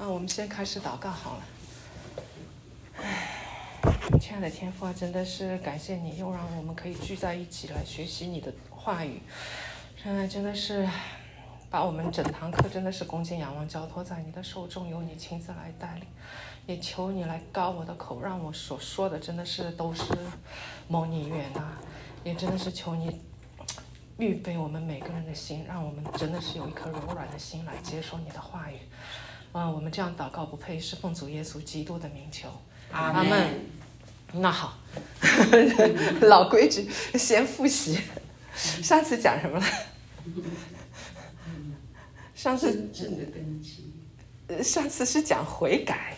我们先开始祷告好了。亲爱的天父啊，真的是感谢你，又让我们可以聚在一起来学习你的话语。现在真的是把我们整堂课真的是恭敬仰望交托在你的手中，由你亲自来带领。也求你来高我的口，让我所说的真的是都是蒙你悦纳。也真的是求你预备我们每个人的心，让我们真的是有一颗柔软的心来接受你的话语。我们这样祷告不配，是奉主耶稣基督的名求，阿们。那好，老规矩，先复习。上次讲什么了？上次是讲悔改。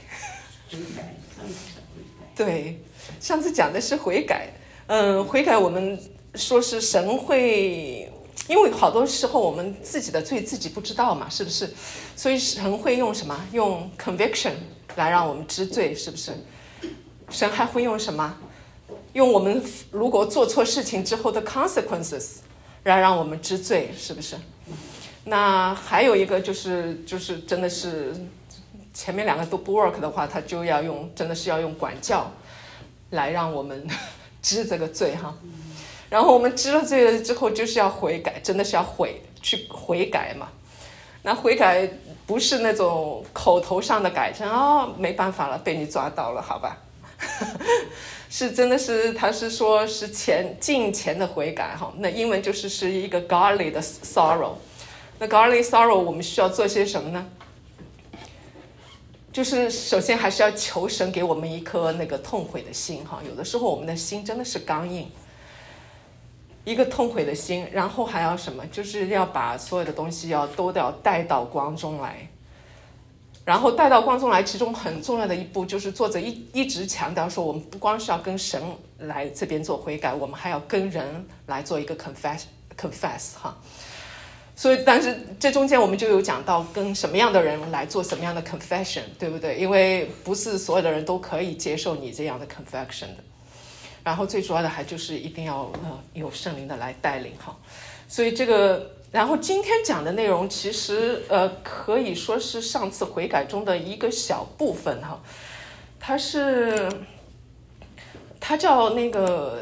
对，上次讲的是悔改。悔改我们说是神会，因为好多时候我们自己的罪自己不知道嘛，是不是？所以神会用什么？用 conviction 来让我们知罪，是不是？神还会用什么？用我们如果做错事情之后的 consequences 来让我们知罪，是不是？那还有一个就是真的是前面两个都不 work 的话，他就要用，真的是要用管教来让我们知这个罪哈。然后我们知了罪了之后，就是要悔改，真的是要去悔改嘛。那悔改不是那种口头上的改正没办法了，被你抓到了，好吧？是真的是，他是说是敬虔的悔改哈。那英文是一个 godly 的 sorrow。那 godly sorrow 我们需要做些什么呢？就是首先还是要求神给我们一颗那个痛悔的心哈。有的时候我们的心真的是刚硬，一个痛悔的心，然后还要什么？就是要把所有的东西都要带到光中来。然后带到光中来，其中很重要的一步就是作者一直强调说，我们不光是要跟神来这边做悔改，我们还要跟人来做一个 confess 哈。所以但是这中间我们就有讲到跟什么样的人来做什么样的 confession， 对不对？因为不是所有的人都可以接受你这样的 confession 的。然后最主要的还就是一定要有圣灵的来带领哈。所以这个，然后今天讲的内容其实可以说是上次悔改中的一个小部分哈。它叫那个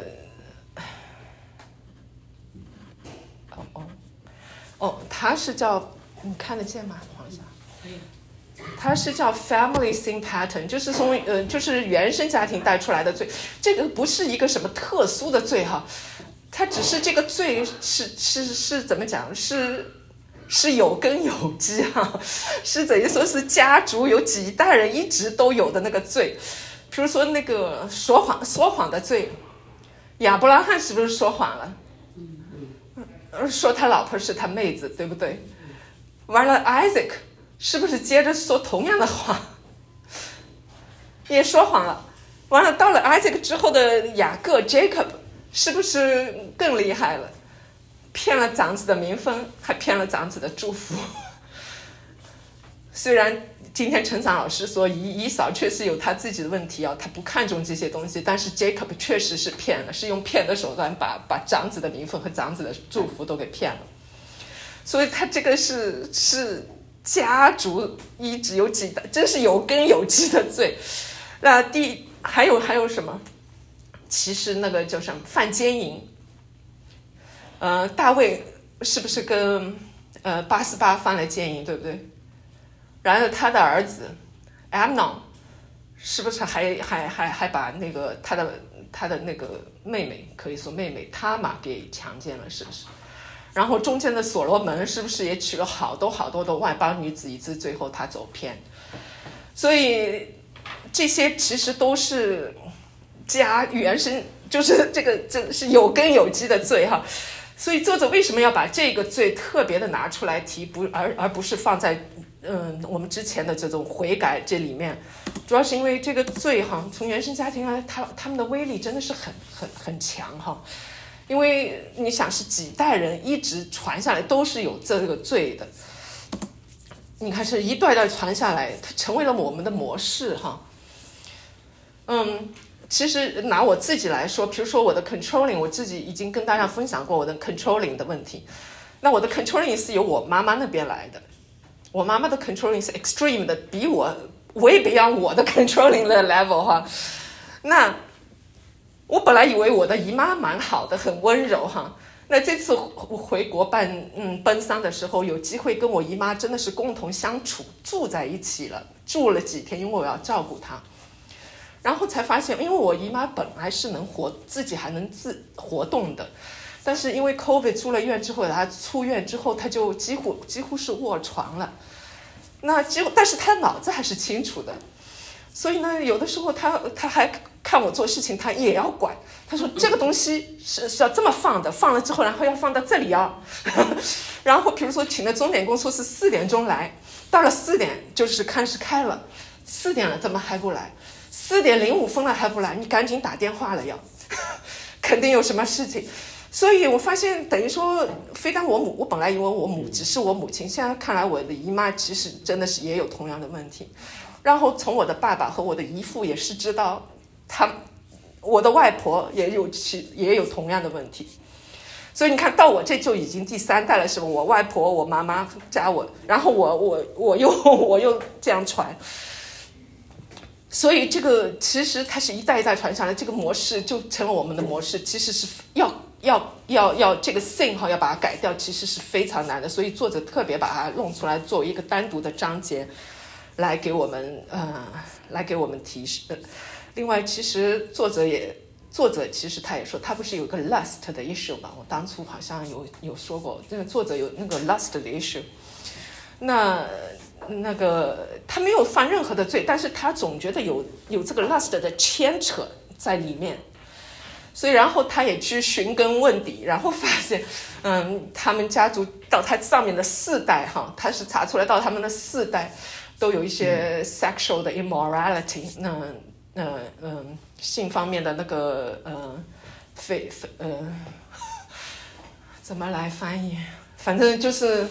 它是叫，你看得见吗，黄霞？它是叫 family sin pattern， 就是从就是原生家庭带出来的罪。这个不是一个什么特殊的罪哈，它只是这个罪是怎么讲？是有根有基哈，是等于说是家族有几代人一直都有的那个罪。比如说那个说谎的罪，亚伯拉罕是不是说谎了？说他老婆是他妹子，对不对？完了 Isaac 是不是接着说同样的话，也说谎了？完了到了 Isaac 之后的雅各 Jacob 是不是更厉害了？骗了长子的名分，还骗了长子的祝福。虽然今天陈长老师说以扫确实有他自己的问题他不看重这些东西，但是 Jacob 确实是骗了，是用骗的手段把长子的名分和长子的祝福都给骗了。所以他这个是家族一直有几代，真是有根有基的罪。那还有什么？其实那个叫什么犯奸淫。大卫是不是跟88犯了奸淫，对不对？然后他的儿子 Amnon 是不是还把那个他的那个妹妹，可以说妹妹他玛给强奸了，是不是？然后中间的所罗门是不是也娶了好多的外邦女子，以致最后他走偏？所以这些其实都是原生，就是这是有根有基的罪哈。所以作者为什么要把这个罪特别的拿出来提，而不是放在我们之前的这种悔改这里面？主要是因为这个罪哈，从原生家庭来，他们的威力真的是很强哈。因为你想是几代人一直传下来都是有这个罪的，你看是一代代传下来，它成为了我们的模式哈。其实拿我自己来说，比如说我的 controlling， 我自己已经跟大家分享过我的 controlling 的问题。那我的 controlling 是由我妈妈那边来的， 我妈妈的 controlling 是 extreme 的，比我way beyond我的 controlling 的 level 哈。那我本来以为我的姨妈蛮好的，很温柔哈。那这次回国奔丧的时候，有机会跟我姨妈真的是共同相处，住在一起了，住了几天，因为我要照顾她。然后才发现，因为我姨妈本来是能自己还能活动的，但是因为 COVID 住了院之后，她出院之后，她就几乎是卧床了。但是她脑子还是清楚的，所以呢，有的时候她还看我做事情，她也要管。她说这个东西是要这么放的，放了之后，然后要放到这里啊。然后比如说请的钟点工说是4点钟来，到了4点就是看是开了，4点了怎么还不来？4点05分了还不来，你赶紧打电话了要，肯定有什么事情。所以我发现等于说，非但我本来以为我只是我母亲，现在看来我的姨妈其实真的是也有同样的问题。然后从我的爸爸和我的姨父也是知道，我的外婆也有同样的问题。所以你看到我这就已经第3代了，是吧？我外婆、我妈妈加我，然后我又这样传。所以这个其实它是一代一代传下来，这个模式就成了我们的模式。其实是要这个 thing 要把它改掉，其实是非常难的。所以作者特别把它弄出来作为一个单独的章节，来给我们提示。另外，其实作者其实他也说，他不是有个 lust 的 issue 吗？我当初好像有说过，这个作者有那个 lust 的 issue。那个他没有犯任何的罪，但是他总觉得有这个 lust 的牵扯在里面，所以然后他也去寻根问底，然后发现，他们家族到他上面的4代哈，他是查出来到他们的4代都有一些 sexual 的 immorality，性方面的那个怎么来翻译？反正就是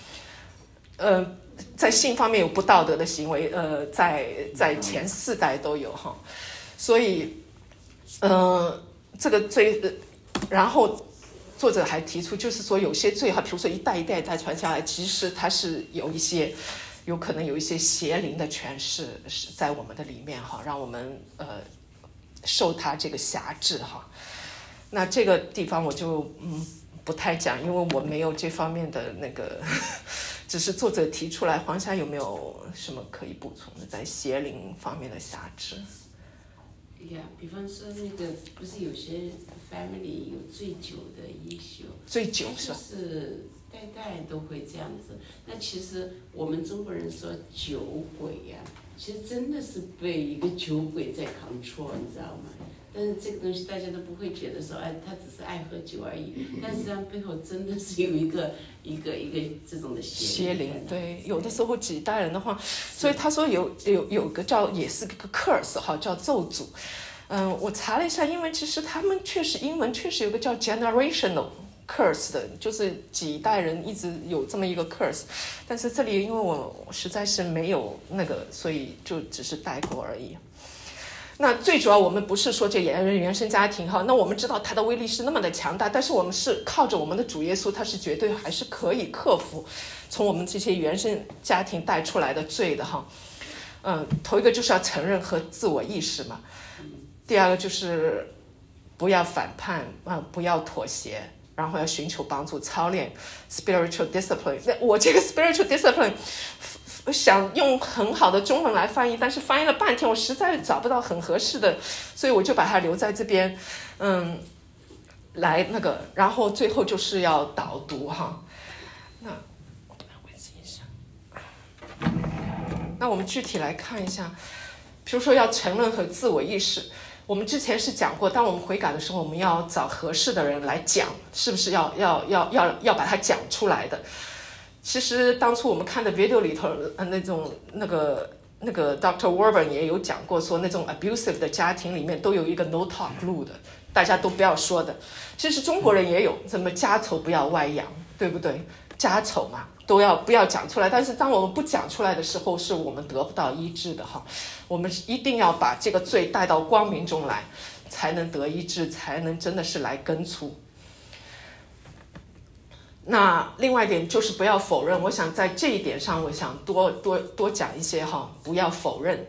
在性方面有不道德的行为，在前4代都有哈，所以这个罪，然后作者还提出，就是说有些罪哈，比如说一代一代传下来，其实它是有可能有一些邪灵的诠释是在我们的里面哈，让我们受它这个辖制哈。那这个地方我就不太讲，因为我没有这方面的那个，只是作者提出来。黄霞有没有什么可以补充的，在邪灵方面的辖制？ 比方说那个不是有些 family 有醉酒的issue， 醉酒是吧？ 就是代都会这样子。那其实我们中国人说酒鬼呀，其实真的是被一个酒鬼在 control， 你知道吗？但是这个东西大家都不会觉得说，他只是爱喝酒而已。但实际上背后真的是有一个这种的邪灵。 对，有的时候几代人的话，所以他说有个也是个 curse 哈，叫咒诅。我查了一下英文，其实他们英文确实有个叫 generational curse 的，就是几代人一直有这么一个 curse。但是这里因为我实在是没有那个，所以就只是带过而已。那最主要我们不是说这原生家庭哈，那我们知道它的威力是那么的强大，但是我们是靠着我们的主耶稣，他是绝对还是可以克服从我们这些原生家庭带出来的罪的哈。头一个就是要承认和自我意识嘛，第二个就是不要反叛不要妥协，然后要寻求帮助，操练 spiritual discipline。我这个 spiritual discipline想用很好的中文来翻译，但是翻译了半天我实在找不到很合适的，所以我就把它留在这边来那个，然后最后就是要导读哈。那我把它维持一下。那我们具体来看一下，比如说要承认和自我意识，我们之前是讲过，当我们悔改的时候，我们要找合适的人来讲，是不是要把它讲出来的。其实当初我们看的 video 里头，那个 Dr. Warburton 也有讲过，说那种 abusive 的家庭里面都有一个 no talk rule 的，大家都不要说的。其实中国人也有，什么家丑不要外扬，对不对？家丑嘛，不要讲出来。但是当我们不讲出来的时候，是我们得不到医治的哈。我们一定要把这个罪带到光明中来，才能得医治，才能真的是来根除。 那另外一点就是不要否认，我想在这一点上，我想多讲一些哈，不要否认。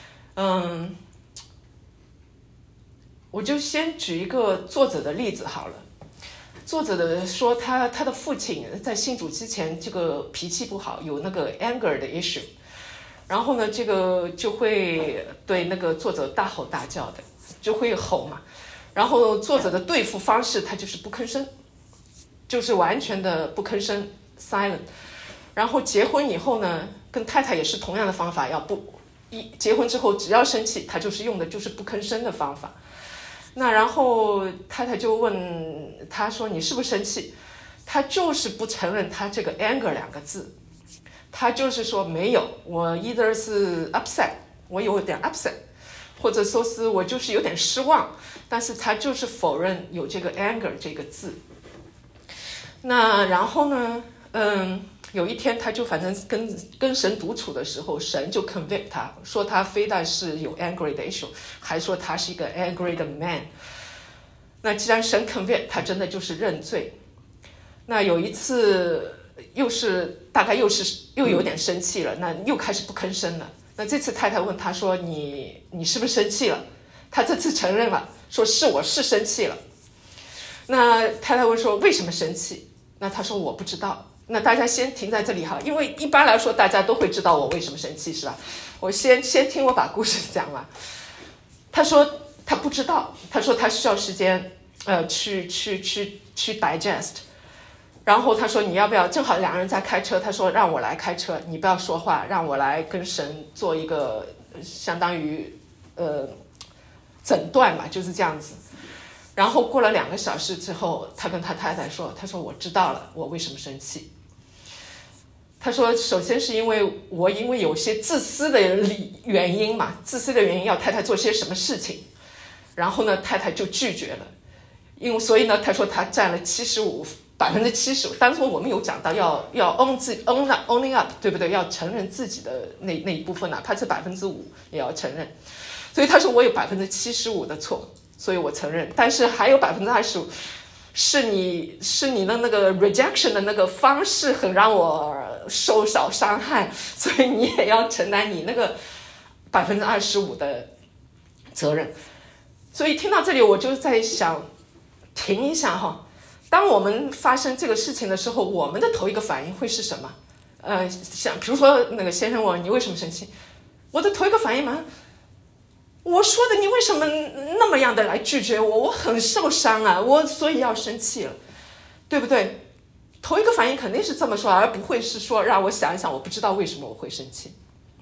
我就先举一个作者的例子好了。作者的说他的父亲在信主之前，这个脾气不好，有那个 anger 的 issue， 然后呢，这个就会对那个作者大吼大叫的，就会吼嘛。然后作者的对付方式，他就是不吭声。就是完全的不吭声 silent， 然后结婚以后呢，跟太太也是同样的方法，结婚之后只要生气，他就是用的就是不吭声的方法。那然后太太就问他说你是不是生气？他就是不承认他这个 anger 2个字，他就是说没有，我 either 是 upset， 我有点 upset， 或者说是我就是有点失望，但是他就是否认有这个 anger 这个字。那然后呢，有一天他就反正跟神独处的时候，神就 convict 他，说他非但是有 angry 的 issue， 还说他是一个 angry 的 man。那既然神 convict 他，真的就是认罪。那有一次大概又有点生气了，那又开始不吭声了。那这次太太问他说你是不是生气了？他这次承认了，说我是生气了。那太太问说为什么生气？那他说我不知道。那大家先停在这里哈，因为一般来说大家都会知道我为什么生气，是吧？我先听我把故事讲完。他说他不知道，他说他需要时间去 digest。然后他说你要不要，正好2人在开车，他说让我来开车，你不要说话，让我来跟神做一个相当于诊断嘛，就是这样子。然后过了2个小时之后，他跟他太太说，他说我知道了我为什么生气。他说首先是因为有些自私的原因嘛，自私的原因要太太做些什么事情，然后呢太太就拒绝了。所以呢他说他占了75%，当初我们有讲到要 owning up， 对不对？要承认自己的那一部分，哪怕是5%也要承认。所以他说我有75%的错，所以我承认，但是还有25%是你的那个 rejection 的那个方式很让我受少伤害，所以你也要承担你那个25%的责任。所以听到这里，我就在想，停一下哈。当我们发生这个事情的时候，我们的头一个反应会是什么？比如说那个先生问你为什么生气，我的头一个反应嘛，我说的你为什么那么样的来拒绝我？我很受伤啊，所以要生气了，对不对？头一个反应肯定是这么说，而不会是说让我想一想，我不知道为什么我会生气。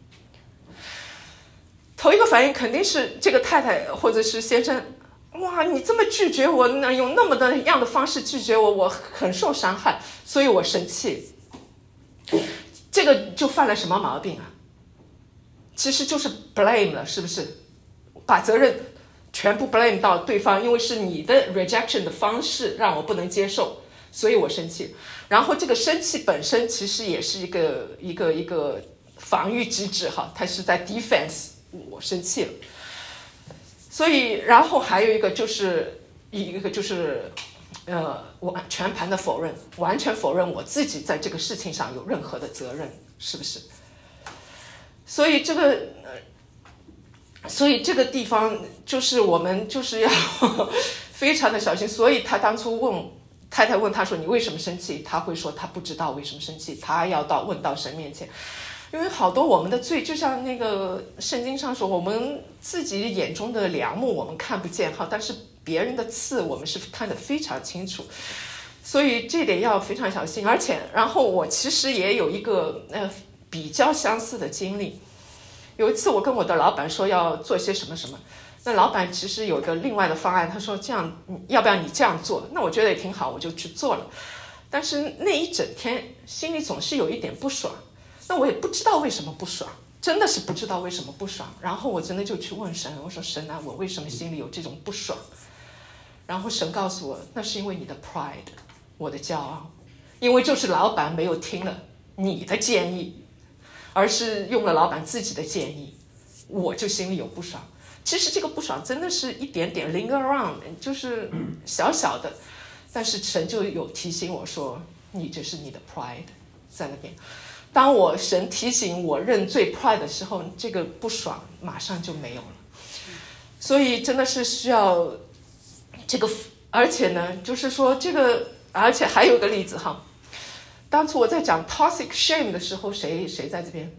头一个反应肯定是这个太太或者是先生，哇，你这么拒绝我，用那么的样的方式拒绝我，我很受伤害，所以我生气。这个就犯了什么毛病啊？其实就是 blame 了，是不是？把责任全部 blame 到对方，因为是你的 rejection 的方式让我不能接受，所以我生气。然后这个生气本身其实也是一个防御机制哈，它是在 defense， 我生气了。所以然后还有一个就是我全盘的否认，完全否认我自己在这个事情上有任何的责任，是不是？所以这个地方就是我们就是要非常的小心。所以他当初太太问他说你为什么生气，他会说他不知道为什么生气，他要问到神面前。因为好多我们的罪，就像那个圣经上说，我们自己眼中的梁木我们看不见哈，但是别人的刺我们是看得非常清楚，所以这点要非常小心。然后我其实也有一个比较相似的经历。有一次我跟我的老板说要做些什么什么，那老板其实有个另外的方案，他说这样要不要你这样做？那我觉得也挺好，我就去做了。但是那一整天心里总是有一点不爽，那我也不知道为什么不爽，真的是不知道为什么不爽。然后我真的就去问神，我说神啊，我为什么心里有这种不爽？然后神告诉我，那是因为你的 pride， 我的骄傲，因为就是老板没有听了你的建议，而是用了老板自己的建议，我就心里有不爽。其实这个不爽真的是一点linger around， 就是小小的，但是神就有提醒我说你就是你的 pride 在那边。当我神提醒我认罪 pride 的时候，这个不爽马上就没有了。所以真的是需要这个，而且呢，就是说这个，而且还有一个例子哈。当初我在讲 toxic shame 的时候，谁在这边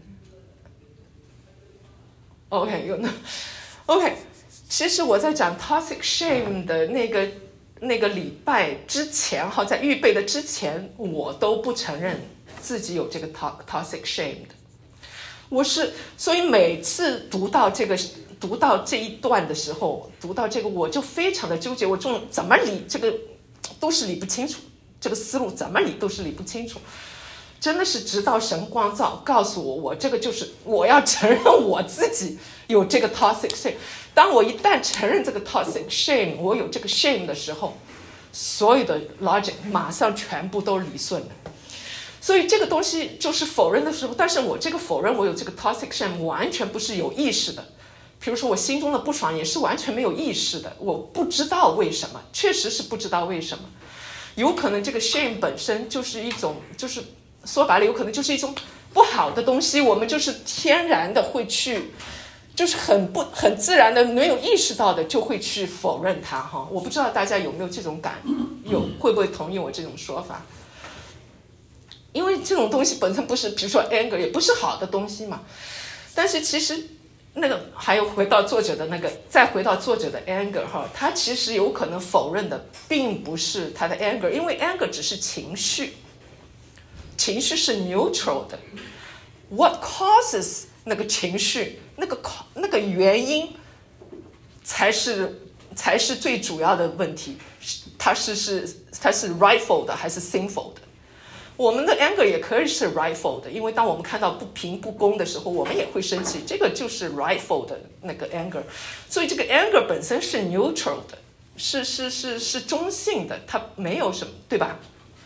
？OK， 有呢。OK， 其实我在讲 toxic shame 的那个礼拜之前哈，在预备的之前，我都不承认自己有这个 toxic shame 的。所以每次读到这一段的时候，读到这个我就非常的纠结，我怎么理这个都是理不清楚，这个思路怎么理都是理不清楚。真的是直到神光照告诉我这个就是我要承认我自己有这个 toxic shame。当我一旦承认这个 toxic shame， 我有这个 shame 的时候，所有的 logic 马上全部都理顺了。所以这个东西就是否认的时候，但是我这个否认我有这个 toxic shame 完全不是有意识的。比如说我心中的不爽也是完全没有意识的，我不知道为什么，确实是不知道为什么。有可能这个 shame 本身就是一种，就是说白了有可能就是一种不好的东西，我们就是天然的会去，就是很自然的没有意识到的就会去否认它哈。我不知道大家有没有这种会不会同意我这种说法？因为这种东西本身不是，比如说 anger 也不是好的东西嘛。但是其实那个还有再回到作者的 anger 哈，他其实有可能否认的并不是他的 anger， 因为 anger 只是情绪是 neutral 的。What causes 那个情绪，那个原因才是最主要的问题，它是 rightful 的还是 sinful 的？我们的 anger 也可以是 rightful 的，因为当我们看到不平不公的时候，我们也会生气，这个就是 rightful 的那个 anger。所以这个 anger 本身是 neutral 的，是中性的，它没有什么，对吧？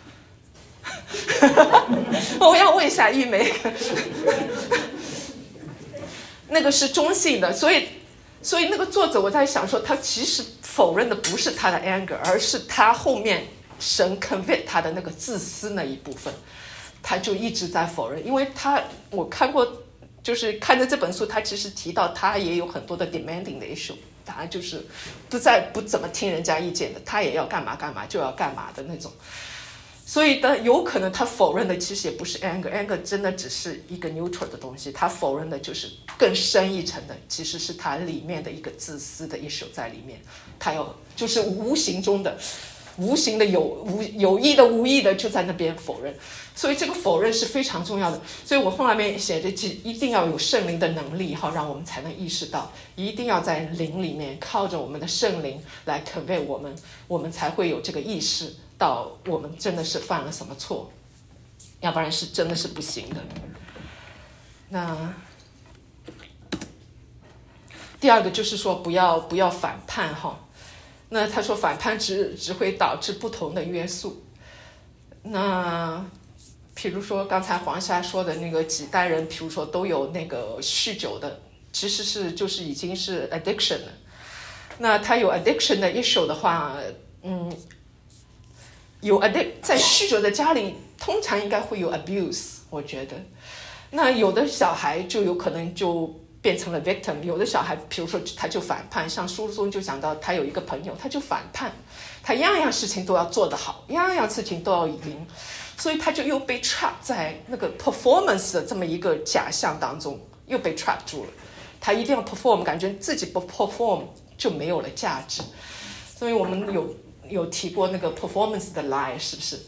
我要问一下玉梅，那个是中性的，所以那个作者我在想说，他其实否认的不是他的 anger， 而是他后面神 convict 他的那个自私那一部分，他就一直在否认。因为我看过，就是看着这本书，他其实提到他也有很多的 demanding 的 issue， 他就是不怎么听人家意见的，他也要干嘛干嘛就要干嘛的那种。所以有可能他否认的其实也不是 anger 真的只是一个 neutral 的东西，他否认的就是更深一层的，其实是他里面的一个自私的 issue 在里面，他就是无形的有意的无意的就在那边否认。所以这个否认是非常重要的。所以我后面写的一定要有圣灵的能力，让我们才能意识到，一定要在灵里面靠着我们的圣灵来 convey 我们才会有这个意识到我们真的是犯了什么错，要不然是真的是不行的。那第二个就是说不要反叛哈。那他说反叛只会导致不同的约束。那譬如说刚才黄夏说的那个几代人，譬如说都有那个酗酒的，其实就是已经是 addiction 了。那他有 addiction 的 issue 的话，在酗酒的家里通常应该会有 abuse， 我觉得。那有的小孩就有可能就变成了 victim， 有的小孩比如说他就反叛，像书中就讲到他有一个朋友，他就反叛，他样样事情都要做得好，样样事情都要赢，所以他就又被 trap 在那个 performance 的这么一个假象当中，又被 trap 住了。他一定要 perform， 感觉自己不 perform 就没有了价值。所以我们有提过那个 performance 的 lie， 是不是？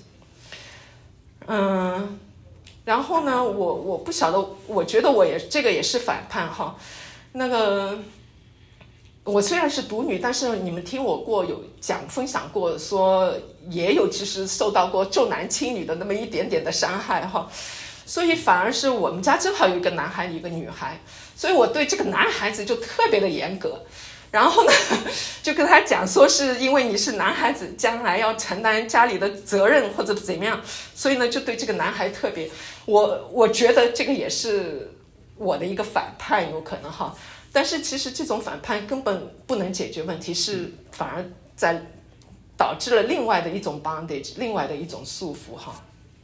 然后呢，我不晓得，我觉得这个也是反叛哈。那个我虽然是独女，但是你们听我有分享过，说也有其实受到过重男轻女的那么一点点的伤害哈。所以反而是我们家正好有一个男孩一个女孩，所以我对这个男孩子就特别的严格。然后呢，就跟他讲说，是因为你是男孩子，将来要承担家里的责任或者怎么样，所以呢，就对这个男孩特别。我觉得这个也是我的一个反叛，有可能哈。但是其实这种反叛根本不能解决问题，是反而导致了另外的一种 bondage， 另外的一种束缚哈。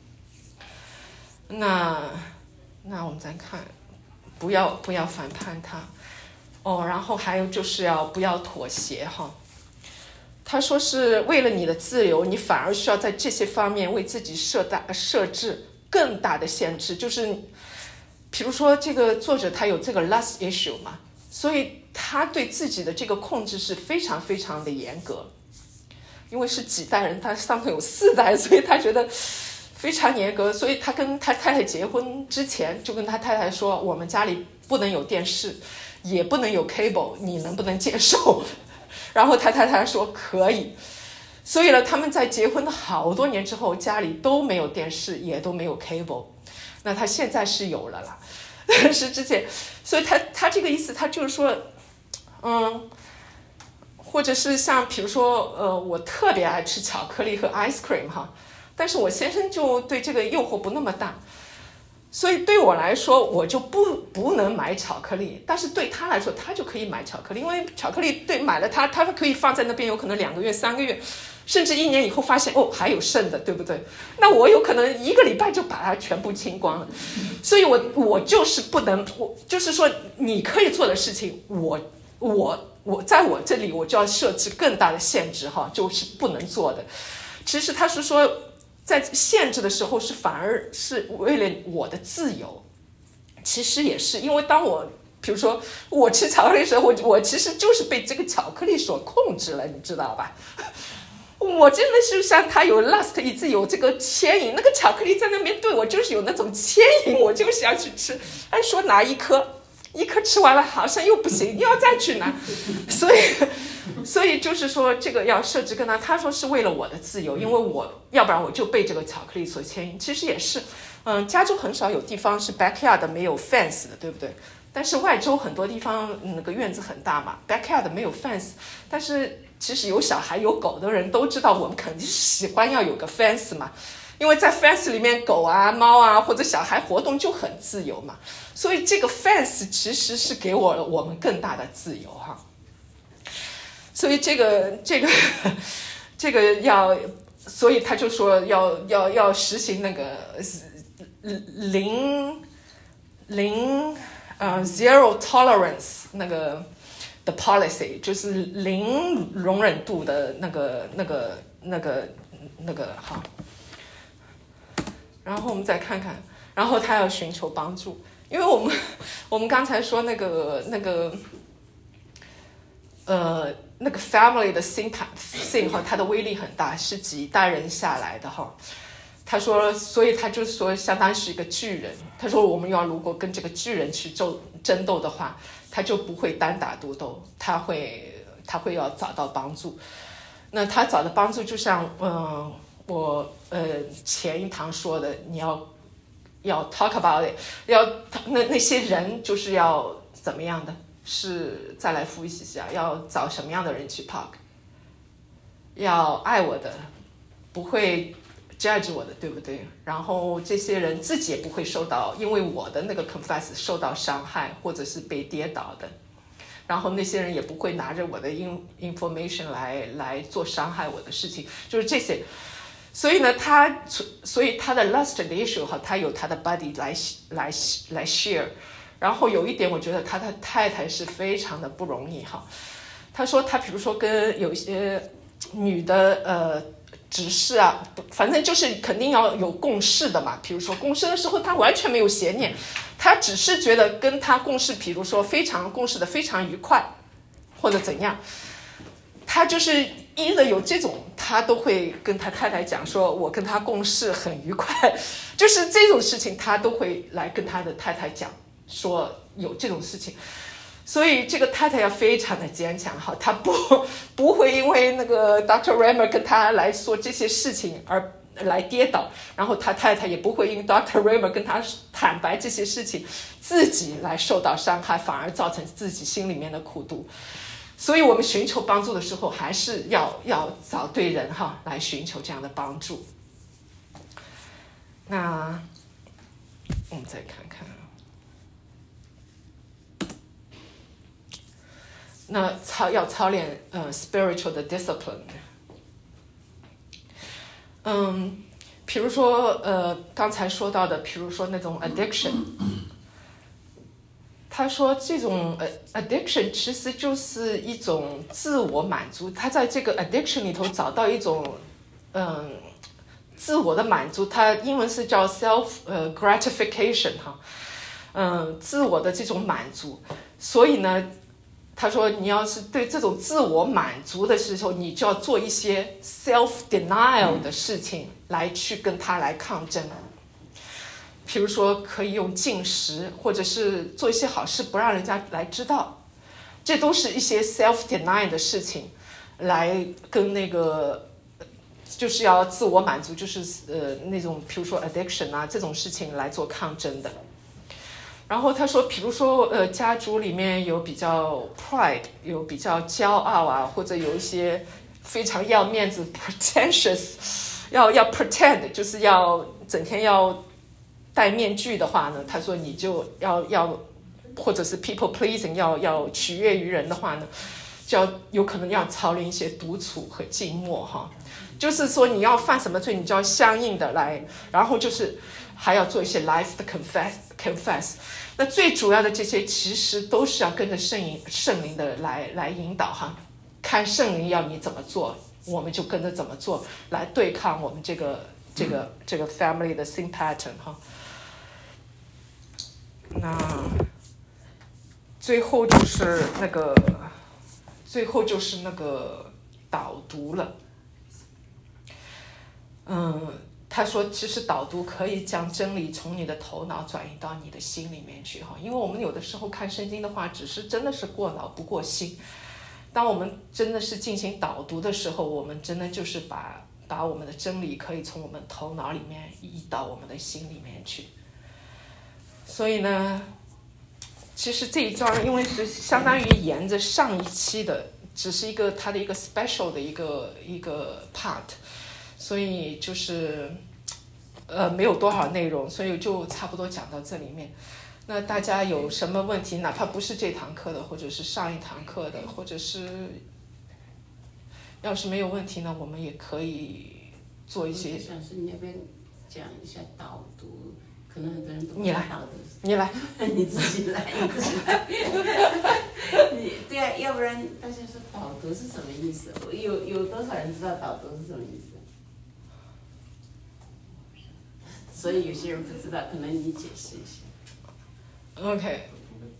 那我们再看，不要反叛他。然后还有就是不要妥协哈。他说是为了你的自由，你反而需要在这些方面为自己设置更大的限制。就是比如说这个作者他有这个 lust issue 嘛，所以他对自己的这个控制是非常非常的严格。因为是几代人，他上头有4代，所以他觉得非常严格。所以他跟他太太结婚之前就跟他太太说，我们家里不能有电视，也不能有 cable， 你能不能接受？然后他太太说可以。所以呢，他们在结婚的好多年之后，家里都没有电视，也都没有 cable。那他现在是有了啦，但是之前，所以他这个意思，他就是说，或者是像比如说，我特别爱吃巧克力和 ice cream 哈，但是我先生就对这个诱惑不那么大，所以对我来说，我就不能买巧克力，但是对他来说，他就可以买巧克力，因为巧克力买了他可以放在那边，有可能2个月、3个月，甚至1年以后发现还有剩的，对不对？那我有可能1个礼拜就把它全部清光了，所以我就是不能，我就是说你可以做的事情，我在我这里我就要设置更大的限制哈，就是不能做的。其实他是说，在限制的时候反而是为了我的自由。其实也是因为当我比如说我吃巧克力的时候，我其实就是被这个巧克力所控制了，你知道吧？我真的是像他有 lust， 一直有这个牵引，那个巧克力在那边对我就是有那种牵引，我就想去吃。按说拿一颗吃完了好像又不行，又要再去拿，所以就是说这个要设置跟他说是为了我的自由，因为要不然我就被这个巧克力所牵引。其实也是，加州很少有地方是 backyard 没有 fence 的，对不对？但是外州很多地方那个院子很大嘛 ，backyard 没有 fence， 但是其实有小孩有狗的人都知道，我们肯定是喜欢要有个 fence 嘛。因为在 fence 里面，狗啊、猫啊或者小孩活动就很自由嘛，所以这个 fence 其实是给我们更大的自由哈。所以这个要，所以他就说要实行那个zero tolerance 那个的 policy， 就是0容忍度的那个哈。然后我们再看看，然后他要寻求帮助，因为我们刚才说那个 family 的 sin 哈，它的威力很大，是几代人下来的哈。他说，所以他就说相当是一个巨人。他说我们如果跟这个巨人去争斗的话，他就不会单打独斗，他会要找到帮助。那他找的帮助就像我前一堂说的，你要 talk about it， 那些人就是要怎么样的？是再来复习一下，要找什么样的人去 talk？ 要爱我的，不会 judge 我的，对不对？然后这些人自己也不会因为我的那个 confess 受到伤害或者是被跌倒的。然后那些人也不会拿着我的 information 来做伤害我的事情，就是这些。所以呢，所以他的 lust 的 issue 哈，他有他的 buddy 来 share。然后有一点，我觉得他的太太是非常的不容易哈。他说他比如说跟有一些女的执事啊，反正就是肯定要有共事的嘛。比如说共事的时候，他完全没有邪念，他只是觉得跟他共事，比如说共事的非常愉快，或者怎样，他就是一的有这种，他都会跟他太太讲说，我跟他共事很愉快，就是这种事情他都会来跟他的太太讲，说有这种事情。所以这个太太要非常的坚强哈，她不会因为那个 Dr. Reimer 跟他来说这些事情而来跌倒，然后他太太也不会因为 Dr. Reimer 跟他坦白这些事情自己来受到伤害，反而造成自己心里面的苦毒。所以我们寻求帮助的时候，还是要找对人哈，来寻求这样的帮助。那我们再看看。那要操练spiritual 的 discipline。 比如说刚才说到的，比如说那种 addiction， 他说这种addiction 其实就是一种自我满足，他在这个 addiction 里头找到一种自我的满足，它英文是叫 self gratification 哈，自我的这种满足。所以呢，他说你要是对这种自我满足的时候，你就要做一些 self denial 的事情来去跟他来抗争。比如说可以用禁食，或者是做一些好事不让人家来知道，这都是一些 self denial 的事情，来跟那个就是要自我满足，就是那种比如说 addiction 啊这种事情来做抗争的。然后他说，比如说家族里面有比较 pride， 有比较骄傲啊，或者有一些非常要面子 pretentious， 要 pretend， 就是要整天要戴面具的话呢，他说你就要或者是 people pleasing， 要取悦于人的话呢，就要有可能要操练一些独处和静默哈。就是说你要犯什么罪，你就要相应的来，然后就是还要做一些 life 的 confess。那最主要的这些其实都是要跟着圣灵的来引导哈，看圣灵要你怎么做，我们就跟着怎么做，来对抗我们这个 family 的 sin pattern 哈。那最后就是那个导读了。他说其实导读可以将真理从你的头脑转移到你的心里面去哈，因为我们有的时候看圣经的话，只是真的是过脑不过心。当我们真的是进行导读的时候，我们真的就是把我们的真理可以从我们头脑里面移到我们的心里面去。所以呢，其实这一章因为是相当于沿着上一期的，只是它的一个 special 的一个 part， 所以就是没有多少内容，所以就差不多讲到这里面。那大家有什么问题，哪怕不是这堂课的，或者是上一堂课的，或者是要是没有问题呢，我们也可以做一些。 我想说你要不要讲一下导读？可能很多人不知道导读。你来， 你自己来。对啊，要不然大家说导读是什么意思？有多少人知道导读是什么意思？所以有些人不知道，可能你解释一下。 OK。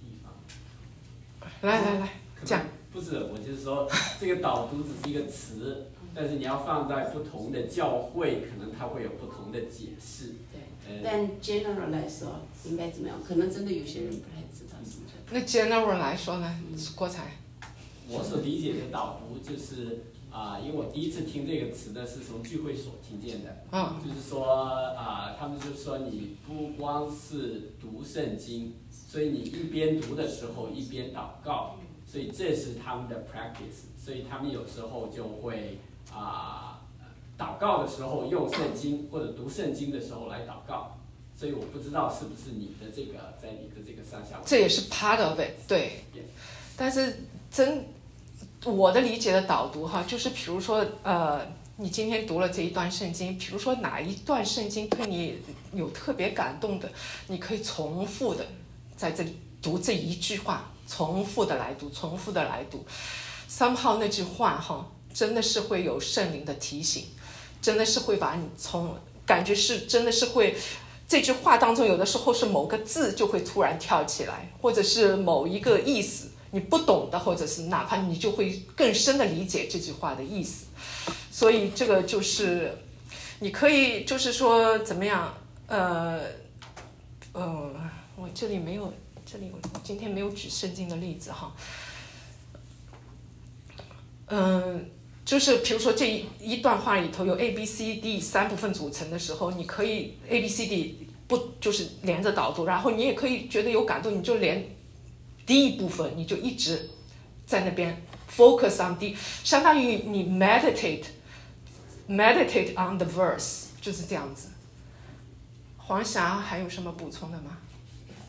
来，讲。 不是，我就是说，这个导读只是一个词，但是你要放在不同的教会，可能它会有不同的解释。 对。但 general 来说，应该怎么样？可能真的有些人不太知道什么叫。 那 general 来说呢？郭才。 我所理解的导读就是因为我第一次听这个词呢，是从聚会所听见的。就是说他们就说你不光是读圣经，所以你一边读的时候一边祷告，所以这是他们的 practice。所以他们有时候就会祷告的时候用圣经，或者读圣经的时候来祷告。所以我不知道是不是你的这个在你的这个上下文。 这也是 part of it， 对。但是我的理解的导读哈，就是比如说你今天读了这一段圣经，比如说哪一段圣经对你有特别感动的，你可以重复的在这里读这一句话，重复的来读。somehow 那句话哈，真的是会有圣灵的提醒，真的是会把你感觉是真的是会。这句话当中有的时候是某个字就会突然跳起来，或者是某一个意思你不懂的，或者是哪怕你就会更深的理解这句话的意思。所以这个就是你可以就是说怎么样我这里我今天没有举圣经的例子哈。就是比如说这一段话里头有 A、B、C、D 3部分组成的时候，你可以 A、B、C、D 不就是连着导读，然后你也可以觉得有感动，你就连第一部分你就一直在那边 focus on D， 相当于你 meditate on the verse， 就是这样子。黄霞还有什么补充的吗？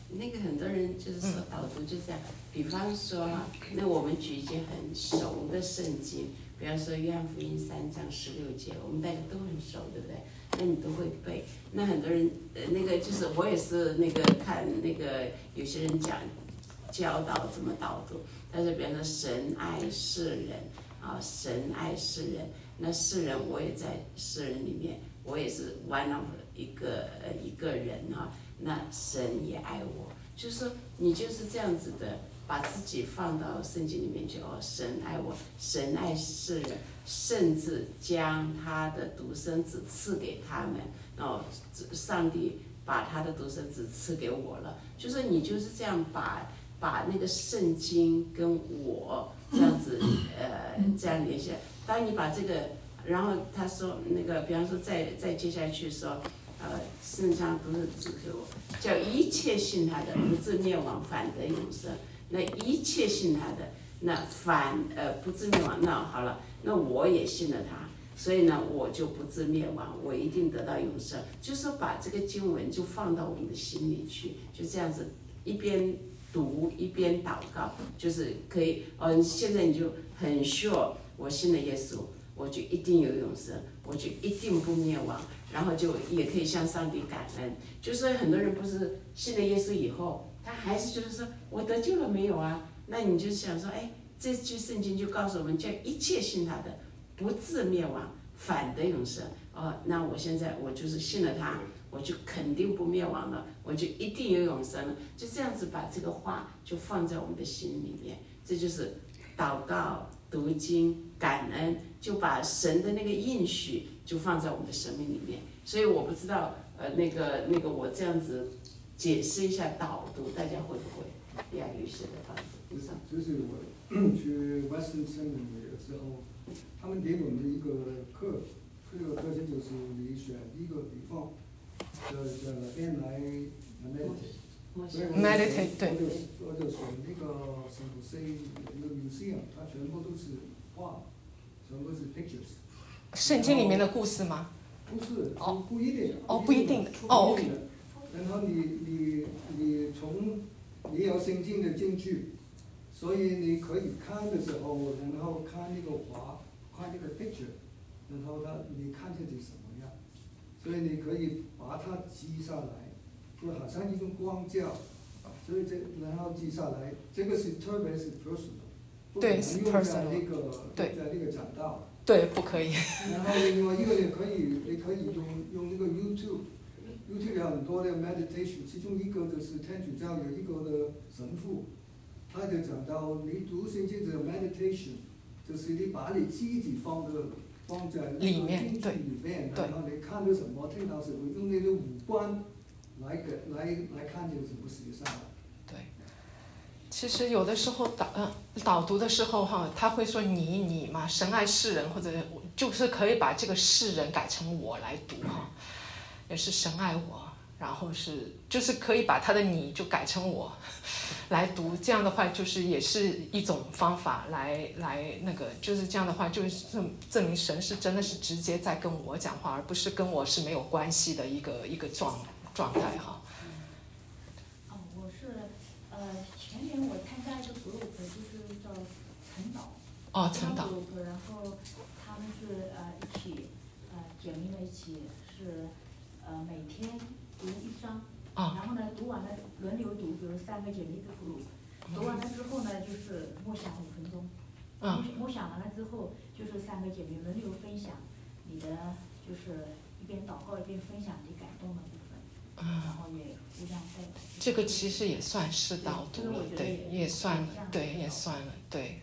那个很多人就是说导读就这样，比方说哈，那我们举一些很熟的圣经，比方说约翰福音3章16节，我们大家都很熟，对不对？那你都会背。那很多人那个就是我也是那个看那个有些人讲教导怎么导读，但是比方说神爱世人啊，神爱世人，那世人我也在世人里面，我也是 one of 一个人啊。那神也爱我，就是说你就是这样子的，把自己放到圣经里面去哦。神爱我，神爱世人，甚至将他的独生子赐给他们。哦，上帝把他的独生子赐给我了，就是你就是这样把那个圣经跟我这样子这样联系。当你把这个，然后他说那个，比方说再接下去说。圣上独生子给我，叫一切信他的不至灭亡，反得永生。那一切信他的，那不至灭亡，那好了，那我也信了他，所以呢，我就不至灭亡，我一定得到永生。就是说，把这个经文就放到我们的心里去，就这样子一边读一边祷告，就是可以。现在你就很 sure， 我信了耶稣，我就一定有永生，我就一定不灭亡。然后就也可以向上帝感恩，就是说很多人不是信了耶稣以后，他还是就是说我得救了没有啊？那你就想说，哎，这句圣经就告诉我们，叫一切信他的，不至灭亡，反得永生。那我现在我就是信了他，我就肯定不灭亡了，我就一定有永生了。就这样子把这个话就放在我们的心里面，这就是祷告、读经、感恩，就把神的那个应许就放在我们的生命里面。所以我不知道，那个我这样子解释一下导读，大家会不会？李亚律师的方式。 就是我去 Western Seminary 的时候，他们给我们一个课，这个课程就是你选一个地方，叫边来 meditate。 对。 我就选那个圣母塞一个 museum， 它全部都是画，全部是 pictures。 圣经里面的故事吗？ 不是，不一定。 不一定的。OK。 然后你有圣经的进去，所以你可以看的时候，然后看那个画，看那个 picture， 然后你看见是什么样，所以你可以把它记下来，就好像一种光照，所以然后记下来，这个是特别是 personal， 对，是 personal， 在那个讲道。 对，不可以。 然后另外一个你可以用那个 YouTube 有很多的 meditation， 其中一个就是天主教有一个的神父，他就讲到你读圣经的 meditation， 就是你把你自己放在那个经句里面，然后你看到什么，听到什么，用那个五官来看见什么实际上。 对。其实有的时候导读的时候哈，他会说你嘛，神爱世人，或者就是可以把这个世人改成我来读哈，也是神爱我，然后就是可以把他的你就改成我来读，这样的话就是也是一种方法来那个，就是这样的话就是证明神是真的是直接在跟我讲话，而不是跟我是没有关系的一个状态哈。 我是前年我参加一个 group， 就是叫晨祷。晨祷 group， 然后他们是一起姐妹们一起是每天读一章，然后呢读完了轮流读，比如3个姐妹一个 group， 读完了之后呢就是默想5分钟，默想完了之后就是3个姐妹轮流分享你的，就是一边祷告一边分享你感动的部分，然后也互相带。 这个其实也算是导读了，对，也算了，对，也算了，对。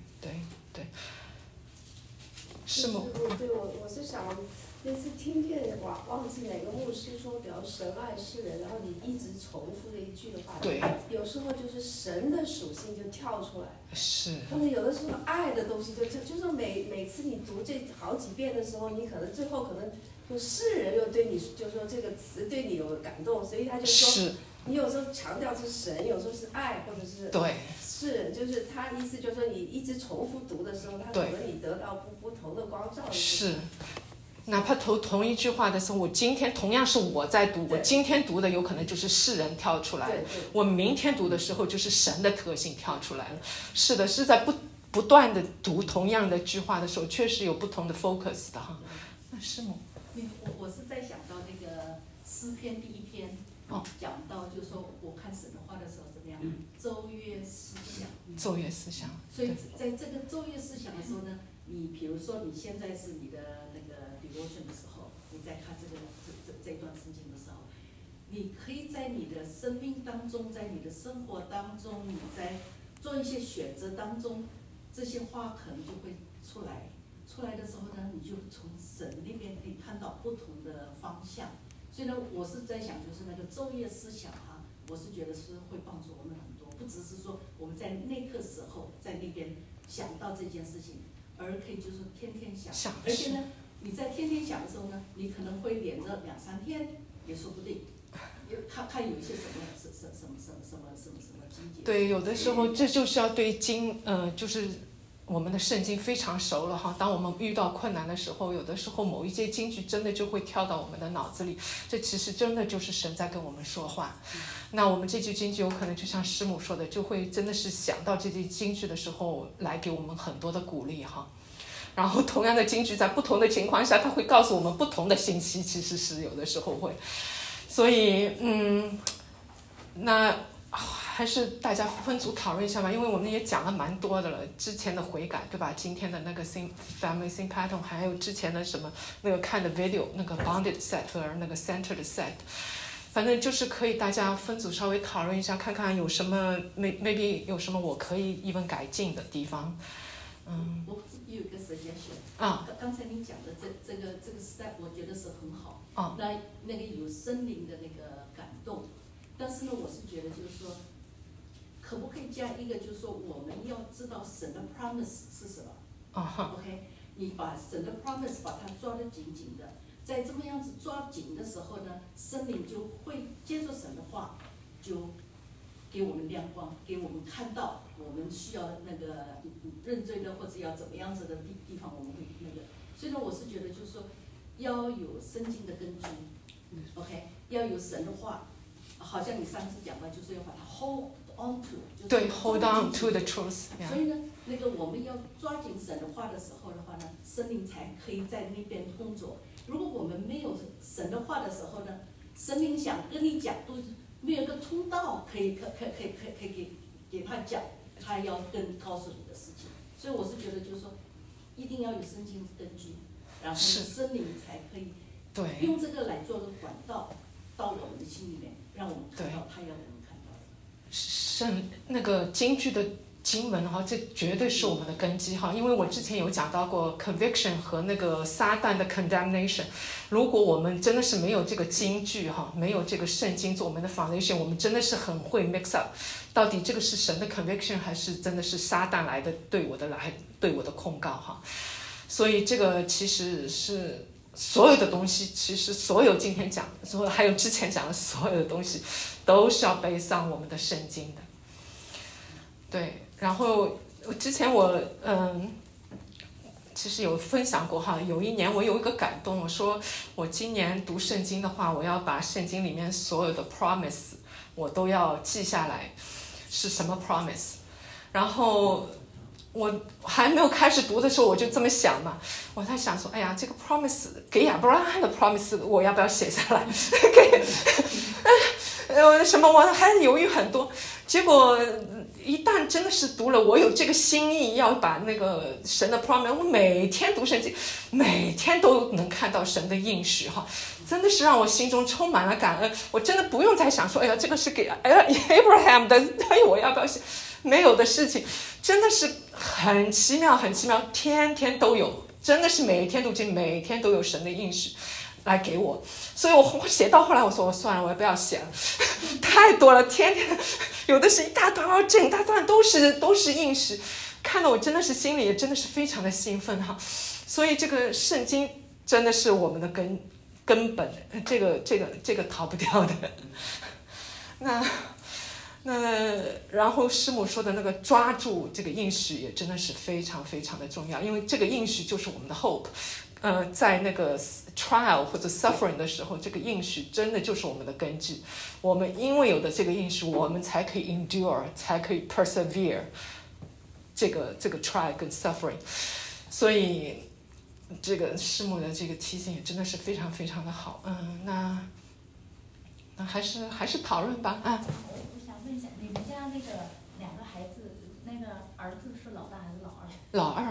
是吗？ 我是想，那次听见忘记哪个牧师说，比如神爱世人，然后你一直重复的一句的话， 对， 有时候就是神的属性就跳出来， 是， 或者有的时候爱的东西就是每次你读这好几遍的时候，你可能最后可能就世人又对你就说这个词对你有感动，所以他就说，你有时候强调是神，有时候是爱，或者是对。 是，就是他意思就是说，你一直重复读的时候，他可能你得到不同的光照。 是， 哪怕同一句话的时候，我今天同样是我在读，我今天读的有可能就是世人跳出来了，我明天读的时候就是神的特性跳出来了。是的，是在不断的读同样的句话的时候，确实有不同的 focus 的哈。那师母， 我是在想到那个诗篇第1篇，讲到就是说我看神的话的时候怎么样，昼夜思想。 昼夜思想。 所以在这个昼夜思想的时候呢，你比如说你现在是你的那个 devotion 的时候，你在看这段圣经的时候，你可以在你的生命当中，在你的生活当中，你在做一些选择当中，这些话可能就会出来。出来的时候呢，你就从神那边可以看到不同的方向。所以呢，我是在想，就是那个昼夜思想哈，我是觉得是会帮助我们很多，不只是说我们在那个时候在那边想到这件事情，而可以就是天天想。而且呢，你在天天想的时候呢，你可能会连着2、3天也说不定。看有一些什么经节。 对，有的时候这就是要对就是我们的圣经非常熟了哈。当我们遇到困难的时候，有的时候某一些经句真的就会跳到我们的脑子里，这其实真的就是神在跟我们说话。那我们这句经句有可能就像师母说的，就会真的是想到这句经句的时候，来给我们很多的鼓励哈。然后同样的经句在不同的情况下，它会告诉我们不同的信息，其实是有的时候会。所以那还是大家分组讨论一下吧，因为我们也讲了蛮多的了，之前的悔改对吧，今天的那个 family thing pattern， 还有之前的什么那个看的 video， 那个 bounded set 和那个 centered set， 反正就是可以大家分组稍微讨论一下，看看有什么 maybe 有什么我可以even改进的地方。 我有一个 suggestion 刚才你讲的这个 step 我觉得是很好，那个有森林的那个感动，但是呢，我是觉得就是说，可不可以加一个，就是说我们要知道神的 promise 是什么？OK， 你把神的 promise 把它抓得紧紧的，在这么样子抓紧的时候呢，森林就会接受神的话，就给我们亮光，给我们看到我们需要那个认罪的或者要怎么样子的地方，我们会那个。所以呢，我是觉得就是说，要有圣经的根据，OK， 要有神的话，好像你上次讲的，就是要把它 hold on to， 对 ，hold on to the truth。 所以呢，那个我们要抓紧神的话的时候的话呢，圣灵才可以在那边工作。如果我们没有神的话的时候呢，神灵想跟你讲都没有一个通道可以给他讲，他要告诉你的事情。所以我是觉得就是说，一定要有圣经根据，然后圣灵才可以用这个来做个管道到我们的心里面，让我们看到他要我们看到的。 那个京剧的经文哈，这绝对是我们的根基哈，因为我之前有讲到过 conviction 和那个撒旦的 condemnation。如果我们真的是没有这个京剧哈，没有这个圣经做我们的 foundation， 我们真的是很会 mix up， 到底这个是神的 conviction 还是真的是撒旦来的对我的控告哈。所以这个其实是所有的东西，其实所有今天讲的，还有之前讲的所有的东西，都是要背上我们的圣经的。对，然后之前我其实有分享过哈，有一年我有一个感动，我说我今年读圣经的话，我要把圣经里面所有的 promise 我都要记下来，是什么 promise。然后我还没有开始读的时候，我就这么想嘛，我在想说，哎呀，这个 promise 给亚伯拉罕的 promise 我要不要写下来？什么我还犹豫很多，结果一旦真的是读了，我有这个心意要把那个神的 promise， 我每天读圣经，每天都能看到神的应许哈，真的是让我心中充满了感恩。我真的不用再想说，哎呀，这个是给Abraham 的，哎，我要不要写？没有的事情，真的是很奇妙，很奇妙，天天都有，真的是每一天读经，每天都有神的应许来给我。所以我写到后来，我说我算了，我也不要写了，太多了，天天有的是一大段，整大段都是应许，看得我真的是心里也真的是非常的兴奋哈。所以这个圣经真的是我们的根本，这个逃不掉的。那然后师母说的那个抓住这个应许也真的是非常非常的重要，因为这个应许就是我们的 hope， 在那个 trial 或者 suffering 的时候，这个应许真的就是我们的根基。我们因为有的这个应许，我们才可以 endure， 才可以 persevere 这个 trial 跟 suffering。所以这个师母的这个提醒也真的是非常非常的好。那还是讨论吧啊。 我想问一下，你们家那个2个孩子，那个儿子是老大还是老二？ 老二。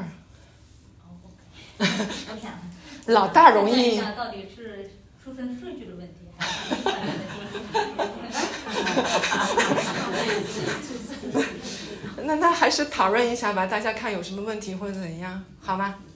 我想老大容易。 到底是出生顺序的问题，还是那还是讨论一下吧，大家看有什么问题或者怎样，好吗？